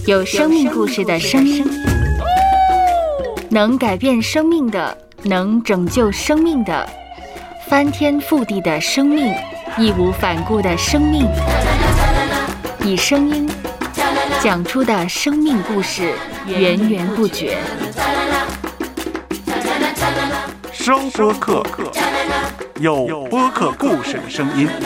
有生命故事的声音，能改变生命的，能拯救生命的，翻天覆地的生命，义无反顾的生命，以声音讲出的生命故事，源源不绝。 声播客，有播客故事的声音。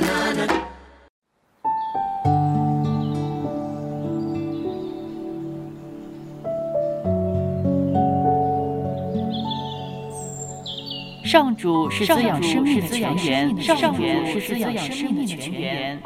上主是滋养生命的泉源，上主是滋养生命的泉源。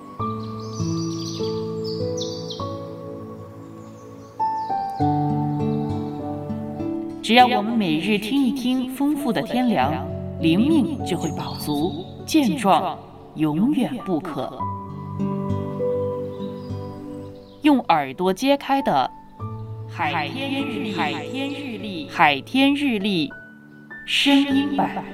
只要我们每日听一听丰富的天粮，灵命就会饱足健壮，永远不渴。用耳朵揭开的海天日历声音版。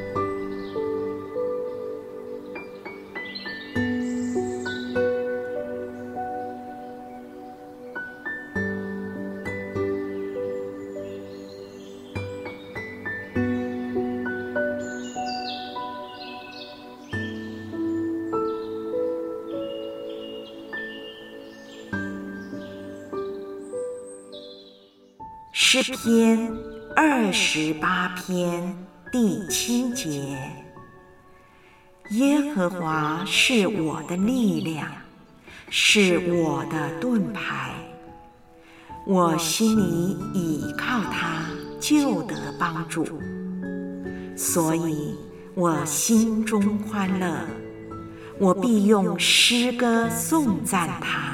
诗篇28篇第7节：耶和华是我的力量，是我的盾牌，我心里倚靠他，就得帮助，所以我心中欢乐，我必用诗歌颂赞他。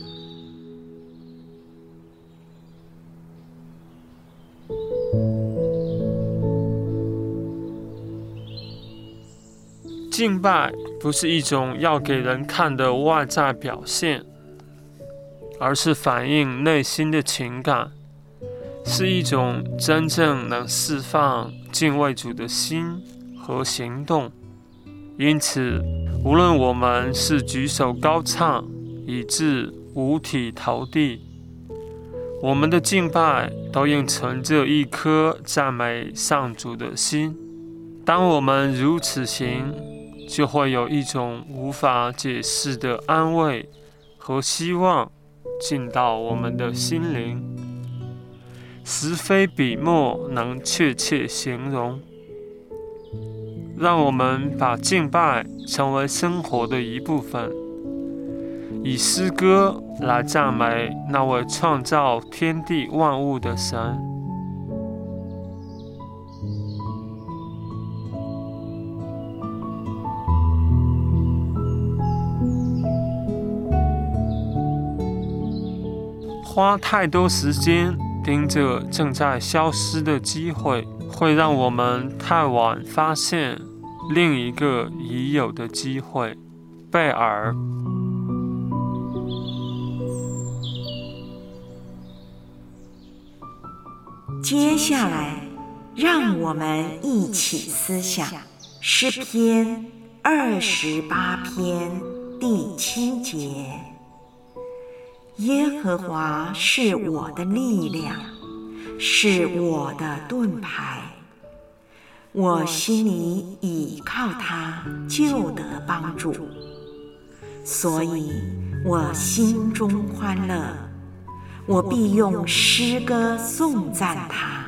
敬拜不是一种要给人看的外在表现，而是反映内心的情感，是一种真正能释放敬畏主的心和行动。因此，无论我们是举手高唱，以致五体投地，我们的敬拜都应存着一颗赞美上主的心。当我们如此行，就会有一种无法解释的安慰和希望进到我们的心灵，实非笔墨能确切形容。让我们把敬拜成为生活的一部分，以诗歌来赞美那位创造天地万物的神。花太多时间盯着正在消失的机会，会让我们太晚发现另一个已有的机会。贝尔。 接下来，让我们一起思想诗篇28篇第7节：耶和华是我的力量，是我的盾牌，我心里倚靠他，就得帮助，所以我心中欢乐，我必用诗歌颂赞他。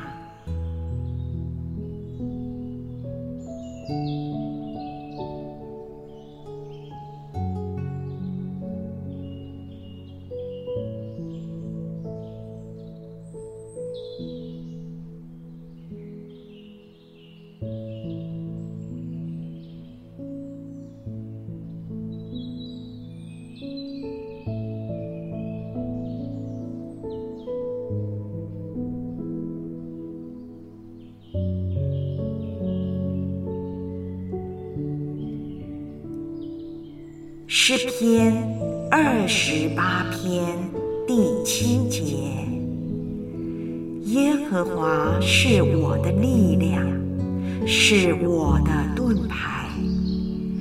诗篇28篇第7节：耶和华是我的力量，是我的盾牌，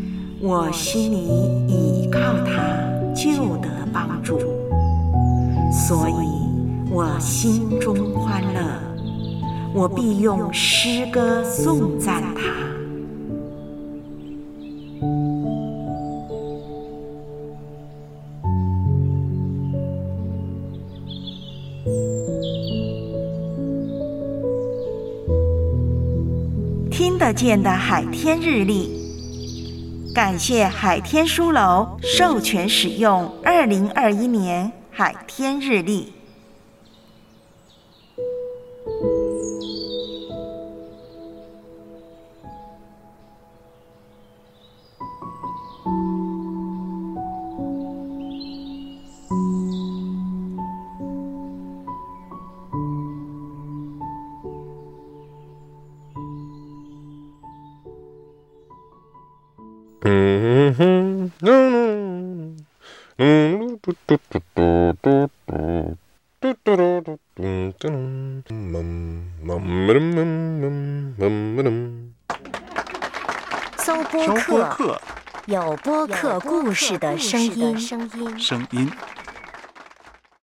我心里倚靠他，就得帮助， 所以我心中欢乐，我必用诗歌颂赞他。听得见的海天日历，感谢海天书楼授权使用2021年海天日历。 搜播客，有播客故事的声音。